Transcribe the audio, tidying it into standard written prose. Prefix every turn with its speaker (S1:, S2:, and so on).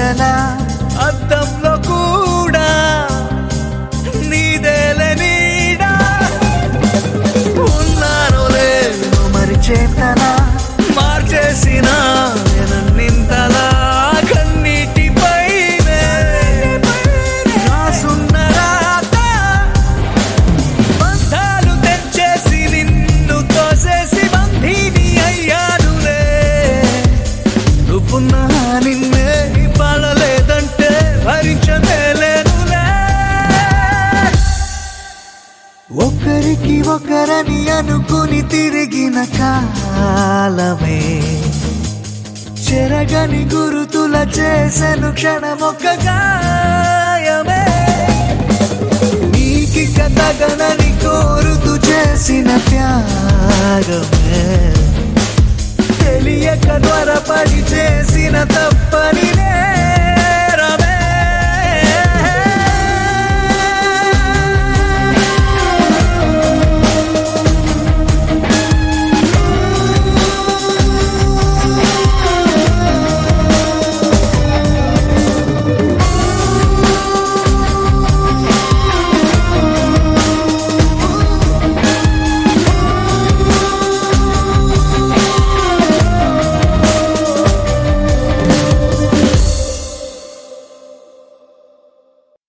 S1: చెరగలా అద్దంలో కూడా నీదేలే నీడా ఉన్నానో లేదో మరి చేతన మార్చేసిన నింతలా కన్నీటిపైనే రాసున్న రాత బంధాలు తెంచేసి నిన్ను తోసేసి బంధీని అయ్యానులే నువ్వున్నా నిన్నే పడలేదంటే భరించలేనులే ఒకరికి ఒకరని అనుకుని తిరిగిన కాలమే చెరగని గురుతుల చేసెను క్షణమొక్క గాయమే నీకిక తగనని కోరుతూ చేసిన త్యాగమే తెలియక త్వరపడి చేసిన తప్పనినే